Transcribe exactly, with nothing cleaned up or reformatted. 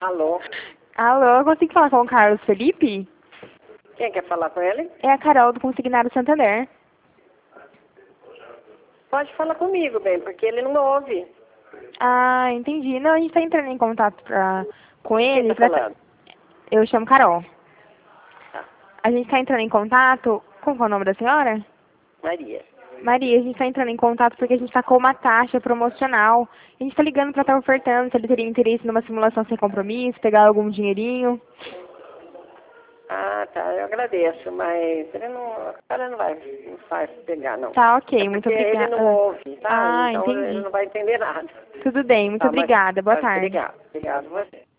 Alô? Alô, eu consigo falar com o Carlos Felipe? Quem quer falar com ele? É a Carol do Consignado Santander. Pode falar comigo, bem, porque ele não ouve. Ah, entendi. Não, a gente tá entrando em contato pra, com Quem ele. tá Pra... falando? Eu chamo Carol. Tá. A gente tá entrando em contato... Como que é o nome da senhora? Maria. Maria, a gente tá entrando em contato porque a gente tá com uma taxa promocional. A gente tá ligando pra estar ofertando se ele teria interesse numa simulação sem compromisso, pegar algum dinheirinho. Ah, tá, eu agradeço, mas ele não, o cara não vai, não vai pegar, não. Tá, ok. É Muito porque ele obrigada. não ouve, tá? Ah, Então ele entendi. não vai entender nada. Tudo bem. Muito Tá, mas, obrigada. Boa mas tarde. obrigado, obrigado você.